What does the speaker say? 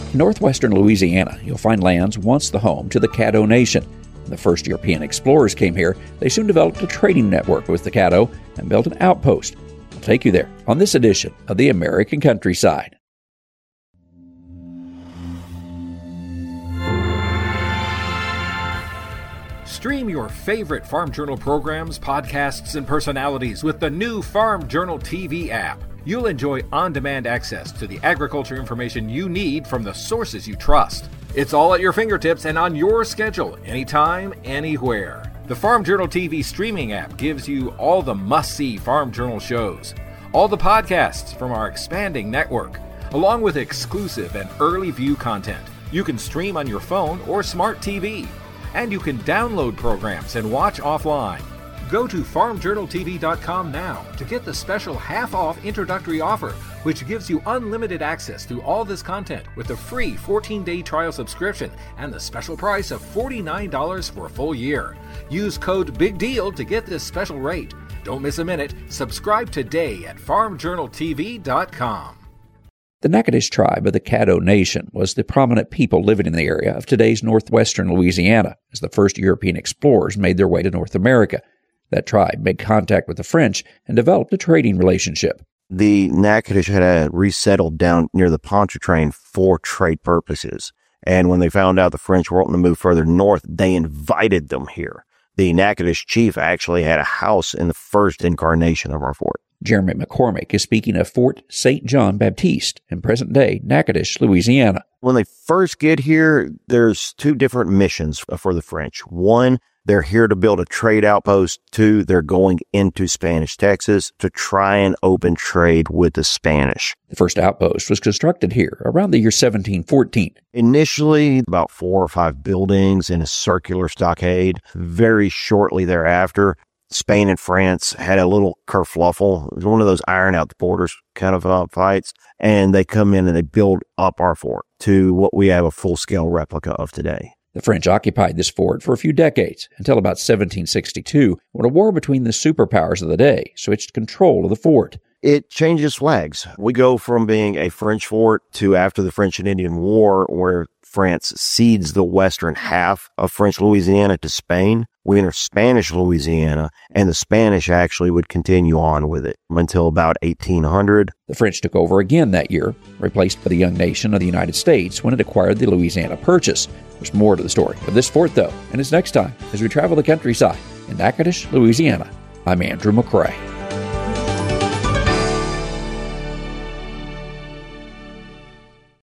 In northwestern Louisiana, you'll find lands once the home to the Caddo Nation. When the first European explorers came here, they soon developed a trading network with the Caddo and built an outpost. We'll take you there on this edition of the American Countryside. Stream your favorite Farm Journal programs, podcasts, and personalities with the new Farm Journal TV app. You'll enjoy on-demand access to the agriculture information you need from the sources you trust. It's all at your fingertips and on your schedule, anytime, anywhere. The Farm Journal TV streaming app gives you all the must-see Farm Journal shows, all the podcasts from our expanding network, along with exclusive and early view content. You can stream on your phone or smart TV. And you can download programs and watch offline. Go to farmjournaltv.com now to get the special half-off introductory offer, which gives you unlimited access to all this content with a free 14-day trial subscription and the special price of $49 for a full year. Use code BIGDEAL to get this special rate. Don't miss a minute. Subscribe today at farmjournaltv.com. The Natchitoches tribe of the Caddo Nation was the prominent people living in the area of today's northwestern Louisiana as the first European explorers made their way to North America. That tribe made contact with the French and developed a trading relationship. The Natchitoches had resettled down near the Pontchartrain for trade purposes. And when they found out the French were wanting to move further north, they invited them here. The Natchitoches chief actually had a house in the first incarnation of our fort. Jeremy McCormick is speaking of Fort St. John Baptiste in present-day Natchitoches, Louisiana. When they first get here, there's two different missions for the French. One, they're here to build a trade outpost. Two, they're going into Spanish Texas to try and open trade with the Spanish. The first outpost was constructed here around the year 1714. Initially, about 4 or 5 buildings in a circular stockade. Very shortly thereafter, Spain and France had a little kerfluffle. It was one of those iron out the borders kind of fights. And they come in and they build up our fort to what we have a full-scale replica of today. The French occupied this fort for a few decades until about 1762, when a war between the superpowers of the day switched control of the fort. It changes flags. We go from being a French fort to after the French and Indian War, where France cedes the western half of French Louisiana to Spain. We enter Spanish Louisiana, and the Spanish actually would continue on with it until about 1800. The French took over again that year, replaced by the young nation of the United States when it acquired the Louisiana Purchase. There's more to the story of this fort, though, and it's next time as we travel the countryside in Natchitoches, Louisiana. I'm Andrew McCrae.